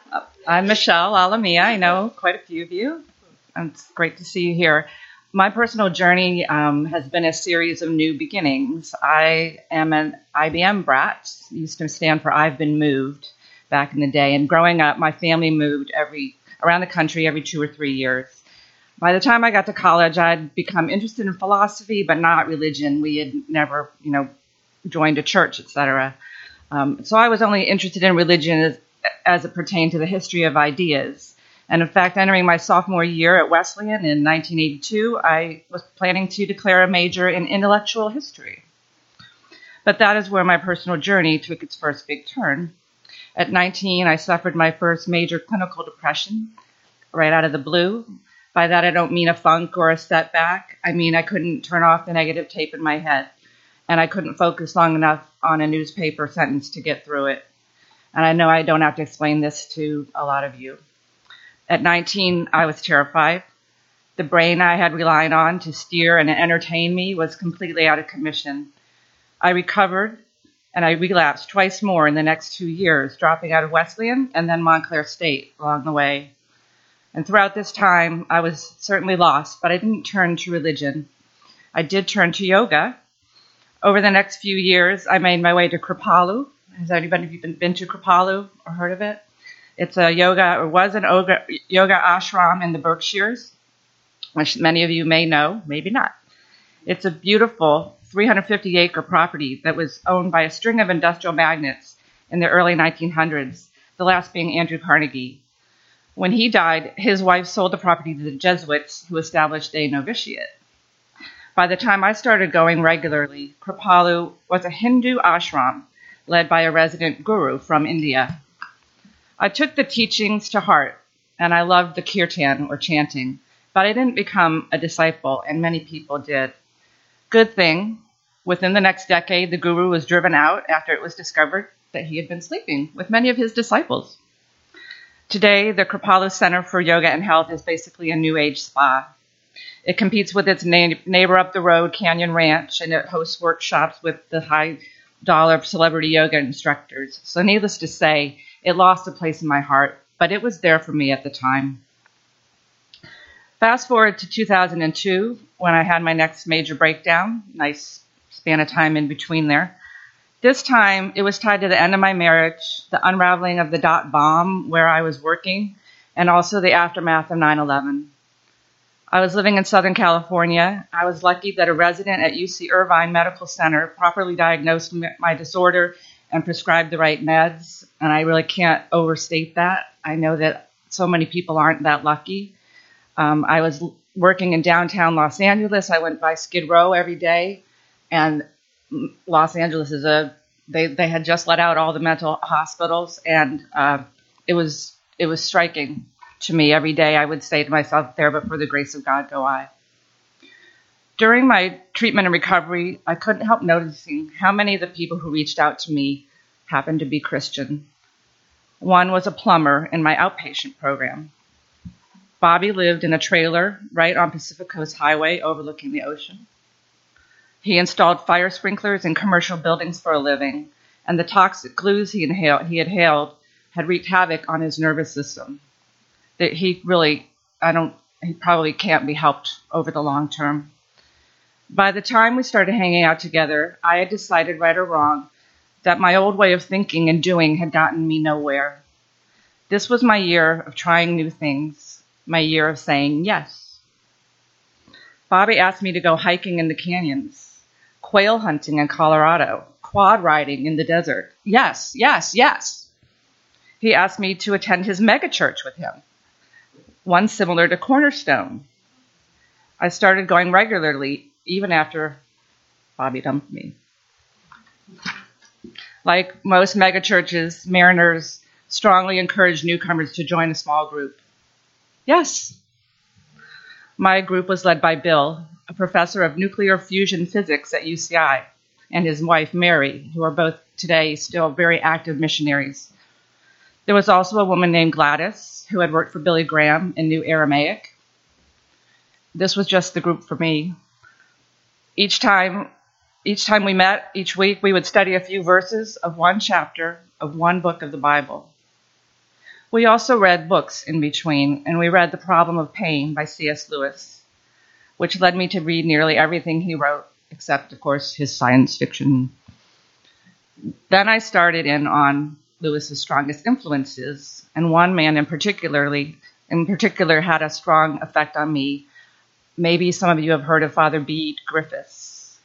I'm Michelle Alamia. I know quite a few of you. It's great to see you here. My personal journey has been a series of new beginnings. I am an IBM brat, used to stand for I've Been Moved back in the day. And growing up, my family moved around the country every 2 or 3 years. By the time I got to college, I'd become interested in philosophy, but not religion. We had never, joined a church, etc. So I was only interested in religion as it pertained to the history of ideas. And in fact, entering my sophomore year at Wesleyan in 1982, I was planning to declare a major in intellectual history. But that is where my personal journey took its first big turn. At 19, I suffered my first major clinical depression right out of the blue. By that, I don't mean a funk or a setback. I mean I couldn't turn off the negative tape in my head, and I couldn't focus long enough on a newspaper sentence to get through it. And I know I don't have to explain this to a lot of you. At 19, I was terrified. The brain I had relied on to steer and entertain me was completely out of commission. I recovered, and I relapsed twice more in the next 2 years, dropping out of Wesleyan and then Montclair State along the way. And throughout this time, I was certainly lost, but I didn't turn to religion. I did turn to yoga. Over the next few years, I made my way to Kripalu. Has anybody been to Kripalu or heard of it? It's a yoga ashram in the Berkshires, which many of you may know, maybe not. It's a beautiful 350-acre property that was owned by a string of industrial magnates in the early 1900s, the last being Andrew Carnegie. When he died, his wife sold the property to the Jesuits, who established a novitiate. By the time I started going regularly, Kripalu was a Hindu ashram led by a resident guru from India. I took the teachings to heart, and I loved the kirtan, or chanting, but I didn't become a disciple, and many people did. Good thing, within the next decade, the guru was driven out after it was discovered that he had been sleeping with many of his disciples. Today, the Kripalu Center for Yoga and Health is basically a new age spa. It competes with its neighbor up the road, Canyon Ranch, and it hosts workshops with the high-dollar celebrity yoga instructors. So needless to say, it lost a place in my heart, but it was there for me at the time. Fast forward to 2002, when I had my next major breakdown, nice span of time in between there. This time, it was tied to the end of my marriage, the unraveling of the dot bomb where I was working, and also the aftermath of 9/11. I was living in Southern California. I was lucky that a resident at UC Irvine Medical Center properly diagnosed my disorder and prescribed the right meds, and I really can't overstate that. I know that so many people aren't that lucky. I was working in downtown Los Angeles. I went by Skid Row every day, and Los Angeles is they had just let out all the mental hospitals, and it was striking to me. Every day I would say to myself, there but for the grace of God go I. During my treatment and recovery, I couldn't help noticing how many of the people who reached out to me happened to be Christian. One was a plumber in my outpatient program. Bobby lived in a trailer right on Pacific Coast Highway overlooking the ocean. He installed fire sprinklers in commercial buildings for a living, and the toxic glues he inhaled had wreaked havoc on his nervous system. That he probably can't be helped over the long term. By the time we started hanging out together, I had decided, right or wrong, that my old way of thinking and doing had gotten me nowhere. This was my year of trying new things, my year of saying yes. Bobby asked me to go hiking in the canyons, quail hunting in Colorado, quad riding in the desert. Yes, yes, yes. He asked me to attend his megachurch with him, one similar to Cornerstone. I started going regularly, even after Bobby dumped me. Like most megachurches, Mariners strongly encourage newcomers to join a small group. Yes. My group was led by Bill, a professor of nuclear fusion physics at UCI, and his wife, Mary, who are both today still very active missionaries. There was also a woman named Gladys, who had worked for Billy Graham and knew Aramaic. This was just the group for me. Each time we met, each week, we would study a few verses of one chapter of one book of the Bible. We also read books in between, and we read The Problem of Pain by C.S. Lewis, which led me to read nearly everything he wrote, except, of course, his science fiction. Then I started in on Lewis's strongest influences, and one man in particular had a strong effect on me. Maybe some of you have heard of Father Bede Griffiths.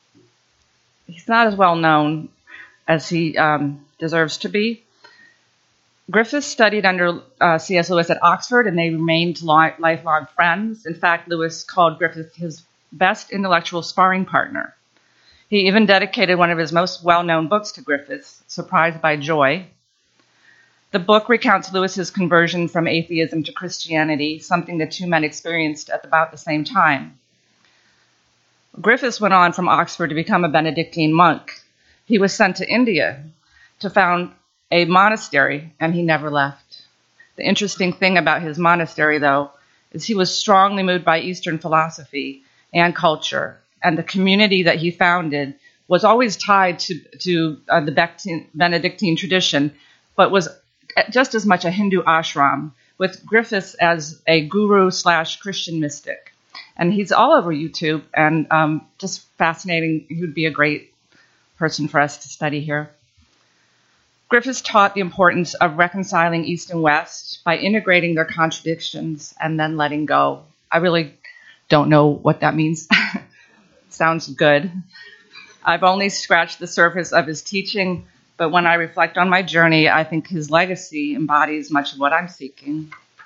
He's not as well known as he deserves to be. Griffiths studied under C.S. Lewis at Oxford, and they remained lifelong friends. In fact, Lewis called Griffiths his best intellectual sparring partner. He even dedicated one of his most well-known books to Griffiths, Surprised by Joy. The book recounts Lewis's conversion from atheism to Christianity, something the two men experienced at about the same time. Griffiths went on from Oxford to become a Benedictine monk. He was sent to India to found a monastery, and he never left. The interesting thing about his monastery, though, is he was strongly moved by Eastern philosophy and culture, and the community that he founded was always tied to the Benedictine tradition, but was just as much a Hindu ashram, with Griffiths as a guru/Christian mystic. And he's all over YouTube, and just fascinating. He would be a great person for us to study here. Griffiths taught the importance of reconciling East and West by integrating their contradictions and then letting go. I really don't know what that means. Sounds good. I've only scratched the surface of his teaching, but when I reflect on my journey, I think his legacy embodies much of what I'm seeking.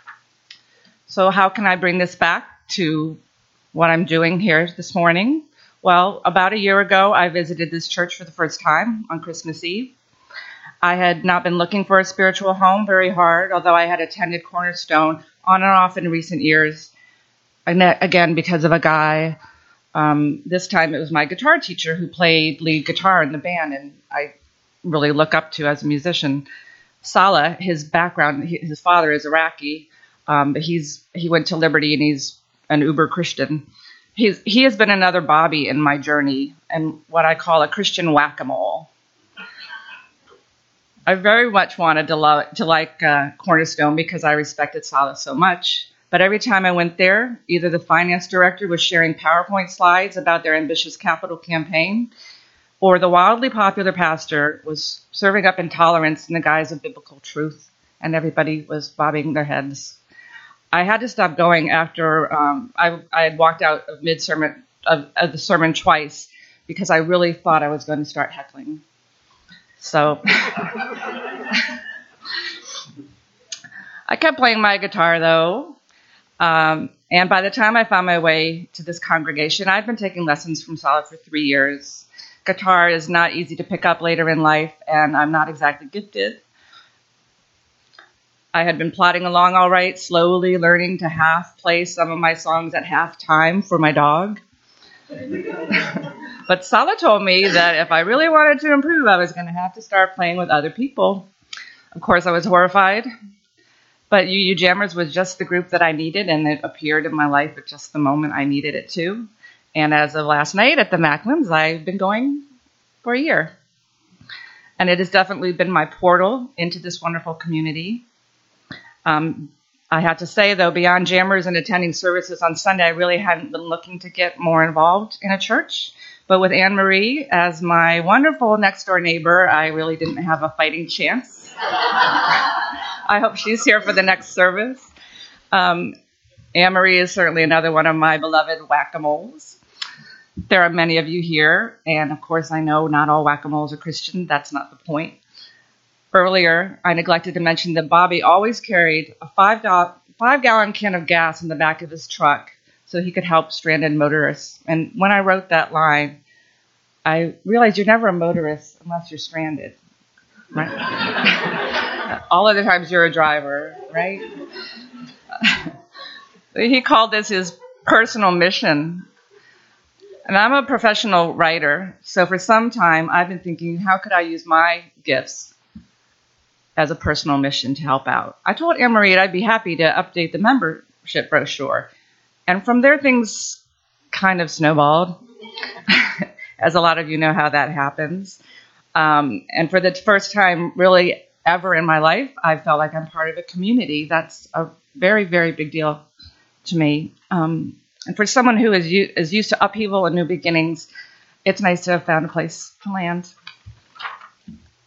So how can I bring this back to what I'm doing here this morning? Well, about a year ago, I visited this church for the first time on Christmas Eve. I had not been looking for a spiritual home very hard, although I had attended Cornerstone on and off in recent years, again, because of a guy. This time it was my guitar teacher who played lead guitar in the band, and I really look up to as a musician. Salah, his background, his father is Iraqi, but he went to Liberty, and he's an uber Christian. He has been another Bobby in my journey, and what I call a Christian whack-a-mole. I very much wanted to like Cornerstone because I respected Salah so much. But every time I went there, either the finance director was sharing PowerPoint slides about their ambitious capital campaign, or the wildly popular pastor was serving up intolerance in the guise of biblical truth, and everybody was bobbing their heads. I had to stop going after I had walked out of mid-sermon of the sermon twice because I really thought I was going to start heckling. So I kept playing my guitar, though. And by the time I found my way to this congregation, I'd been taking lessons from Salah for 3 years. Guitar is not easy to pick up later in life, and I'm not exactly gifted. I had been plodding along all right, slowly learning to half play some of my songs at half time for my dog. But Salah told me that if I really wanted to improve, I was going to have to start playing with other people. Of course, I was horrified. But UU Jammers was just the group that I needed, and it appeared in my life at just the moment I needed it to. And as of last night at the Macklins, I've been going for a year. And it has definitely been my portal into this wonderful community. I had to say, though, beyond Jammers and attending services on Sunday, I really hadn't been looking to get more involved in a church. But with Anne Marie as my wonderful next-door neighbor, I really didn't have a fighting chance. I hope she's here for the next service. Anne Marie is certainly another one of my beloved whack-a-moles. There are many of you here, and of course I know not all whack-a-moles are Christian. That's not the point. Earlier, I neglected to mention that Bobby always carried a 5-gallon can of gas in the back of his truck so he could help stranded motorists. And when I wrote that line, I realized you're never a motorist unless you're stranded, right? All other times you're a driver, right? He called this his personal mission. And I'm a professional writer, so for some time I've been thinking, how could I use my gifts as a personal mission to help out? I told Anne Marie I'd be happy to update the membership brochure. And from there, things kind of snowballed, as a lot of you know how that happens. And for the first time, really ever in my life, I felt like I'm part of a community. That's a very, very big deal to me. And for someone who is used to upheaval and new beginnings, it's nice to have found a place to land.